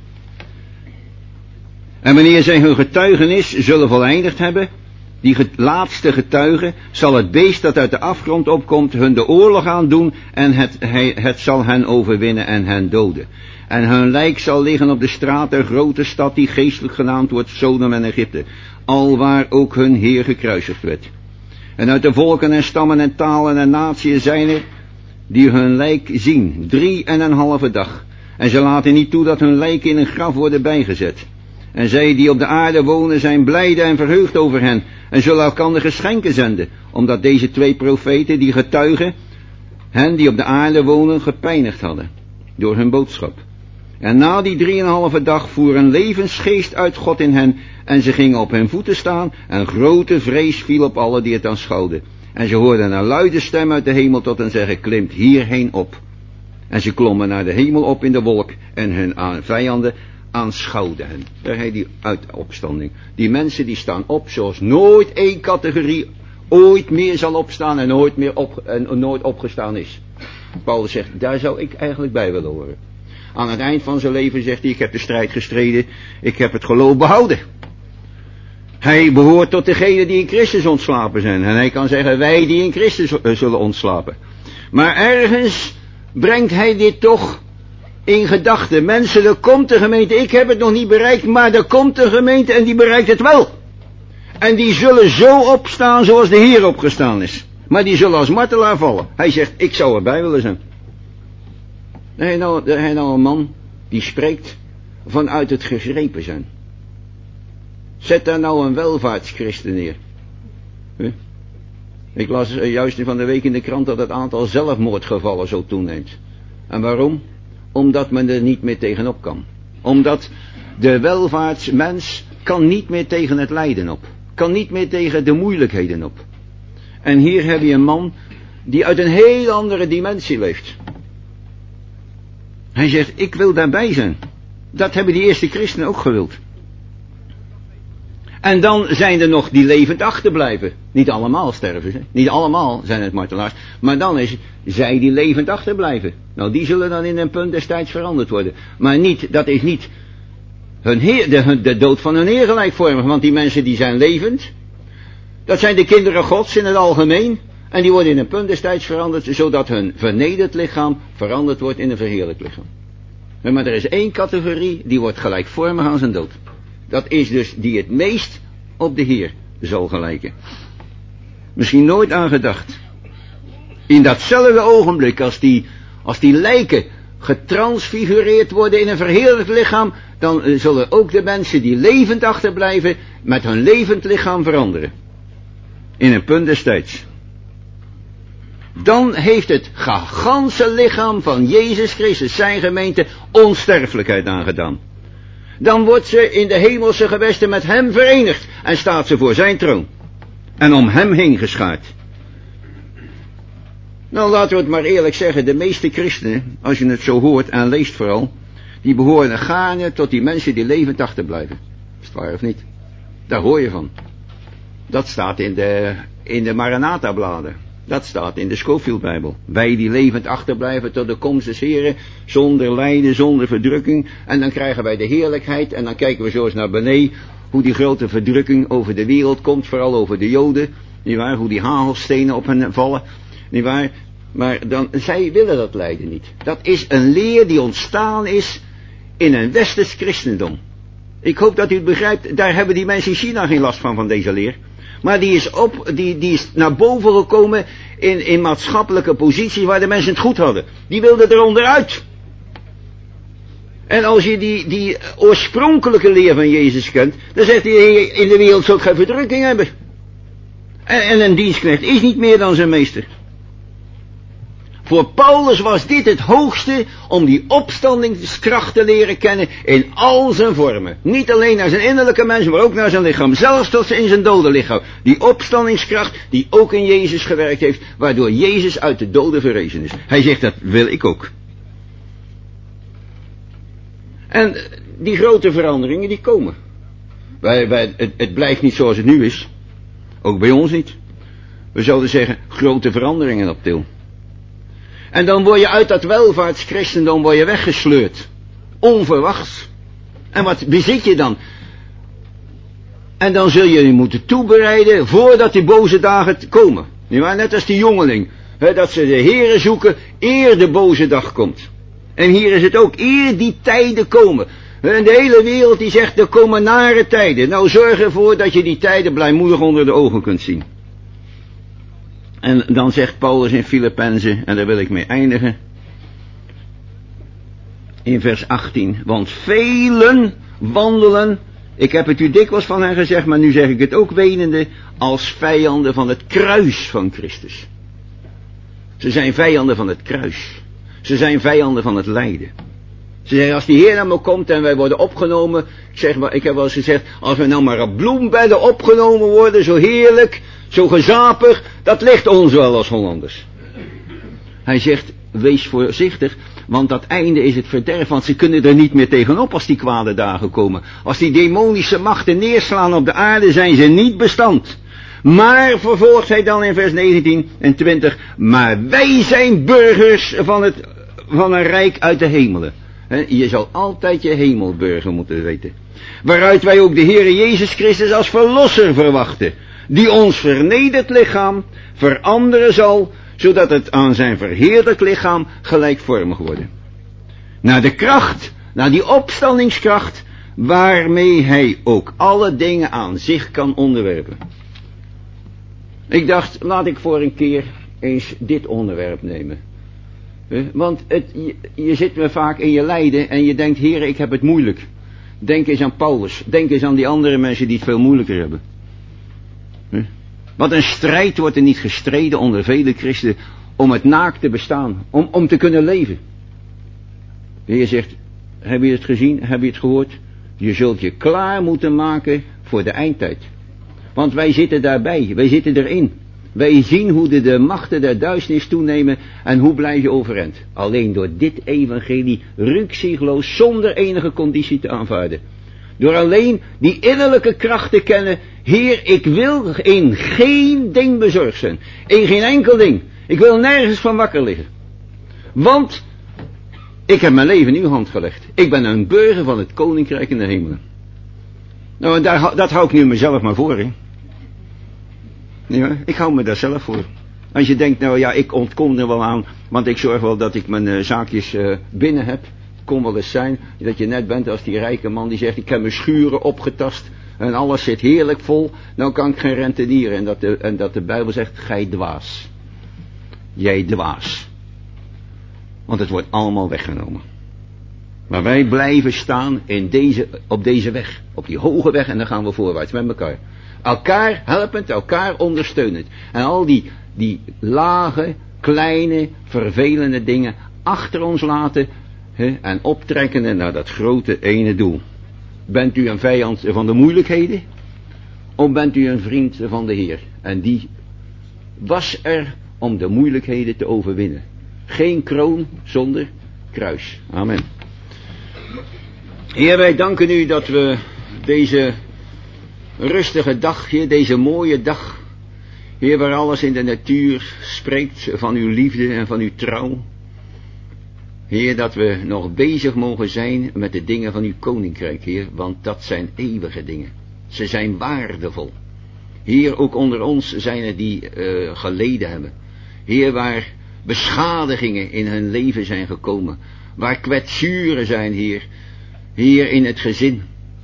en wanneer zij hun getuigenis zullen voleindigd hebben, die get, laatste getuigen, zal het beest dat uit de afgrond opkomt hun de oorlog aandoen en het, hij, het zal hen overwinnen en hen doden. En hun lijk zal liggen op de straat der grote stad die geestelijk genaamd wordt Sodom en Egypte, alwaar ook hun Heer gekruisigd werd. En uit de volken en stammen en talen en natieën zijn er die hun lijk zien, drie en een halve dag. En ze laten niet toe dat hun lijken in een graf worden bijgezet. En zij die op de aarde wonen zijn blijde en verheugd over hen, en zullen elkander geschenken zenden, omdat deze twee profeten, die getuigen, hen die op de aarde wonen gepijnigd hadden, door hun boodschap. En na die drieënhalve dag voer een levensgeest uit God in hen, en ze gingen op hun voeten staan, en grote vrees viel op alle die het aanschouwden. En ze hoorden een luide stem uit de hemel tot hen zeggen, klimt hierheen op. En ze klommen naar de hemel op in de wolk, en hun vijanden aanschouwden hen. Daar heb je die uitopstanding. Die mensen die staan op zoals nooit één categorie ooit meer zal opstaan en nooit meer op, en nooit opgestaan is. Paulus zegt, daar zou ik eigenlijk bij willen horen. Aan het eind van zijn leven zegt hij, ik heb de strijd gestreden, ik heb het geloof behouden. Hij behoort tot degenen die in Christus ontslapen zijn. En hij kan zeggen, wij die in Christus zullen ontslapen. Maar ergens brengt hij dit toch in gedachten. Mensen, er komt een gemeente, ik heb het nog niet bereikt, maar er komt een gemeente en die bereikt het wel. En die zullen zo opstaan zoals de Heer opgestaan is. Maar die zullen als martelaar vallen. Hij zegt, ik zou erbij willen zijn. Hij heeft nou, hij nou een man die spreekt vanuit het gegrepen zijn. Zet daar nou een welvaartschristen neer. Huh? Ik las juist van de week in de krant dat het aantal zelfmoordgevallen zo toeneemt. En waarom? Omdat men er niet meer tegenop kan. Omdat de welvaartsmens kan niet meer tegen het lijden op. Kan niet meer tegen de moeilijkheden op. En hier heb je een man die uit een heel andere dimensie leeft. Hij zegt, ik wil daarbij zijn. Dat hebben die eerste christenen ook gewild. En dan zijn er nog die levend achterblijven. Niet allemaal sterven ze. Niet allemaal zijn het martelaars. Maar dan is zij die levend achterblijven. Nou, die zullen dan in een punt destijds veranderd worden. Maar niet, dat is niet hun heer, de, de dood van hun heer gelijkvormig. Want die mensen die zijn levend. Dat zijn de kinderen gods in het algemeen. En die worden in een punt destijds veranderd. Zodat hun vernederd lichaam veranderd wordt in een verheerlijk lichaam. Maar er is één categorie die wordt gelijkvormig aan zijn dood. Dat is dus die het meest op de Heer zal gelijken. Misschien nooit aan gedacht. In datzelfde ogenblik als die, als die lijken getransfigureerd worden in een verheerlijkt lichaam, dan uh, zullen ook de mensen die levend achterblijven met hun levend lichaam veranderen. In een punt destijds. Dan heeft het ganse lichaam van Jezus Christus, zijn gemeente, onsterfelijkheid aangedaan. Dan wordt ze in de hemelse gewesten met hem verenigd en staat ze voor zijn troon. En om hem heen geschaard. Nou, laten we het maar eerlijk zeggen, de meeste christenen, als je het zo hoort en leest vooral, die behoren gaarne tot die mensen die levend achterblijven. Is het waar of niet? Daar hoor je van. Dat staat in de, in de Maranatha-bladen. Dat staat in de Scofield-bijbel. Wij die levend achterblijven tot de komst des Heren, zonder lijden, zonder verdrukking. En dan krijgen wij de heerlijkheid en dan kijken we zo eens naar beneden, hoe die grote verdrukking over de wereld komt, vooral over de Joden. Nietwaar, hoe die hagelstenen op hen vallen. Nietwaar, maar dan, zij willen dat lijden niet. Dat is een leer die ontstaan is in een westers christendom. Ik hoop dat u het begrijpt, daar hebben die mensen in China geen last van, van deze leer. Maar die is, op, die, die is naar boven gekomen in, in maatschappelijke posities waar de mensen het goed hadden. Die wilden er onderuit. En als je die, die oorspronkelijke leer van Jezus kent, dan zegt hij, in de wereld zult gij verdrukking hebben. En, en een dienstknecht is niet meer dan zijn meester. Voor Paulus was dit het hoogste om die opstandingskracht te leren kennen in al zijn vormen. Niet alleen naar zijn innerlijke mens, maar ook naar zijn lichaam. Zelfs tot in zijn dode lichaam. Die opstandingskracht die ook in Jezus gewerkt heeft, waardoor Jezus uit de doden verrezen is. Hij zegt, dat wil ik ook. En die grote veranderingen die komen. Wij, wij, het, het blijft niet zoals het nu is. Ook bij ons niet. We zouden zeggen, grote veranderingen op til. En dan word je uit dat welvaartschristendom word je weggesleurd. Onverwachts. En wat bezit je dan? En dan zul je je moeten toebereiden voordat die boze dagen komen. Nietwaar? Net als die jongeling. He, dat ze de Here zoeken eer de boze dag komt. En hier is het ook, eer die tijden komen. En de hele wereld die zegt, er komen nare tijden. Nou, zorg ervoor dat je die tijden blijmoedig onder de ogen kunt zien. En dan zegt Paulus in Filippenzen, en daar wil ik mee eindigen, in vers achttien, want velen wandelen, ik heb het u dikwijls van hen gezegd, maar nu zeg ik het ook wenende, als vijanden van het kruis van Christus. Ze zijn vijanden van het kruis. Ze zijn vijanden van het lijden. Ze zeggen, als die Heer naar me komt en wij worden opgenomen, ik zeg maar, ik heb wel eens gezegd, als we nou maar op bloembedden opgenomen worden, zo heerlijk, zo gezapig, dat ligt ons wel als Hollanders. Hij zegt, wees voorzichtig, want dat einde is het verderf, want ze kunnen er niet meer tegenop als die kwade dagen komen. Als die demonische machten neerslaan op de aarde, zijn ze niet bestand. Maar, vervolgt hij dan in vers negentien en twintig, maar wij zijn burgers van, het, van een rijk uit de hemelen. He, je zal altijd je hemelburger moeten weten. Waaruit wij ook de Heere Jezus Christus als verlosser verwachten, die ons vernederd lichaam veranderen zal, zodat het aan zijn verheerlijk lichaam gelijkvormig wordt. Naar de kracht, naar die opstandingskracht, waarmee hij ook alle dingen aan zich kan onderwerpen. Ik dacht, laat ik voor een keer eens dit onderwerp nemen. Want het, je, je zit me vaak in je lijden en je denkt, Heer, ik heb het moeilijk. Denk eens aan Paulus, denk eens aan die andere mensen die het veel moeilijker hebben. Wat een strijd wordt er niet gestreden onder vele christenen om het naakt te bestaan, om, om te kunnen leven. De Heer zegt, heb je het gezien, heb je het gehoord? Je zult je klaar moeten maken voor de eindtijd. Want wij zitten daarbij, wij zitten erin. Wij zien hoe de, de machten der duisternis toenemen en hoe blijf je overeind. Alleen door dit evangelie rukzichtloos, zonder enige conditie te aanvaarden. Door alleen die innerlijke kracht te kennen. Heer, ik wil in geen ding bezorgd zijn. In geen enkel ding. Ik wil nergens van wakker liggen. Want ik heb mijn leven in uw hand gelegd. Ik ben een burger van het koninkrijk in de hemelen. Nou, en daar, dat hou ik nu mezelf maar voor, hè. Ja, ik hou me daar zelf voor. Als je denkt, nou ja, ik ontkom er wel aan, want ik zorg wel dat ik mijn uh, zaakjes uh, binnen heb. Het kon wel eens zijn dat je net bent als die rijke man die zegt, ik heb mijn schuren opgetast en alles zit heerlijk vol. Nou kan ik geen rentenieren. En dat de, en dat de Bijbel zegt, gij dwaas. Jij dwaas. Want het wordt allemaal weggenomen. Maar wij blijven staan in deze, op deze weg. Op die hoge weg en dan gaan we voorwaarts met elkaar. Elkaar helpend, elkaar ondersteunend. En al die, die lage, kleine, vervelende dingen achter ons laten. He, en optrekken naar dat grote ene doel. Bent u een vijand van de moeilijkheden? Of bent u een vriend van de Heer? En die was er om de moeilijkheden te overwinnen. Geen kroon zonder kruis. Amen. Heer, wij danken u dat we deze rustige dag, Heer, deze mooie dag, Heer, waar alles in de natuur spreekt van uw liefde en van uw trouw. Heer, dat we nog bezig mogen zijn met de dingen van uw koninkrijk, Heer, want dat zijn eeuwige dingen. Ze zijn waardevol. Heer, ook onder ons zijn er die uh, geleden hebben. Heer, waar beschadigingen in hun leven zijn gekomen, waar kwetsuren zijn, Heer. Heer, in het gezin.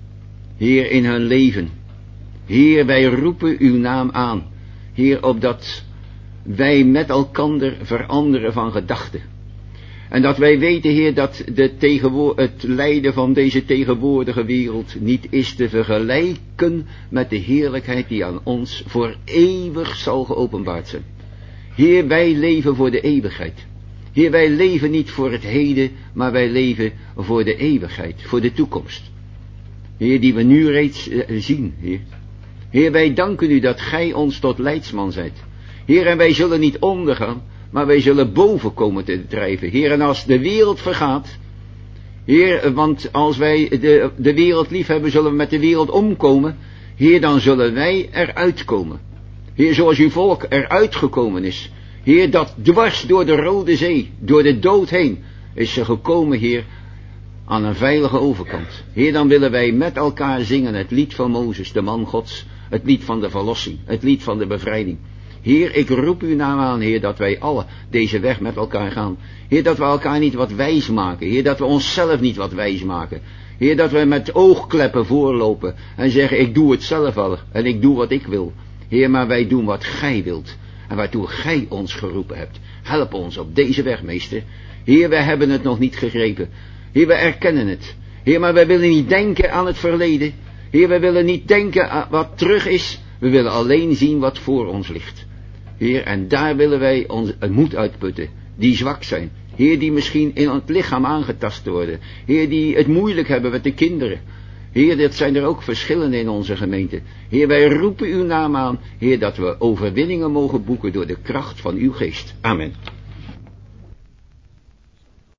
Heer, in hun leven. Heer, wij roepen uw naam aan. Heer, opdat wij met elkander veranderen van gedachten. En dat wij weten, Heer, dat de tegenwo- het lijden van deze tegenwoordige wereld niet is te vergelijken met de heerlijkheid die aan ons voor eeuwig zal geopenbaard zijn. Heer, wij leven voor de eeuwigheid. Heer, wij leven niet voor het heden, maar wij leven voor de eeuwigheid, voor de toekomst. Heer, die we nu reeds uh, zien, Heer. Heer, wij danken u dat gij ons tot leidsman zijt. Heer, en wij zullen niet ondergaan, maar wij zullen boven komen te drijven. Heer, en als de wereld vergaat, Heer, want als wij de, de wereld lief hebben, zullen we met de wereld omkomen. Heer, dan zullen wij eruit komen. Heer, zoals uw volk eruit gekomen is. Heer, dat dwars door de Rode Zee, door de dood heen, is ze gekomen, Heer, aan een veilige overkant. Heer, dan willen wij met elkaar zingen het lied van Mozes, de man Gods, het lied van de verlossing, het lied van de bevrijding. Heer, ik roep uw naam aan, Heer, dat wij alle deze weg met elkaar gaan. Heer, dat we elkaar niet wat wijs maken. Heer, dat we onszelf niet wat wijs maken. Heer, dat we met oogkleppen voorlopen en zeggen, ik doe het zelf wel en ik doe wat ik wil. Heer, maar wij doen wat gij wilt en waartoe gij ons geroepen hebt. Help ons op deze weg, meester. Heer, wij hebben het nog niet gegrepen. Heer, wij erkennen het. Heer, maar wij willen niet denken aan het verleden. Heer, wij willen niet denken aan wat terug is. We willen alleen zien wat voor ons ligt. Heer, en daar willen wij ons moed uitputten, die zwak zijn. Heer, die misschien in het lichaam aangetast worden. Heer, die het moeilijk hebben met de kinderen. Heer, dat zijn er ook verschillen in onze gemeente. Heer, wij roepen uw naam aan, Heer, dat we overwinningen mogen boeken door de kracht van uw geest. Amen.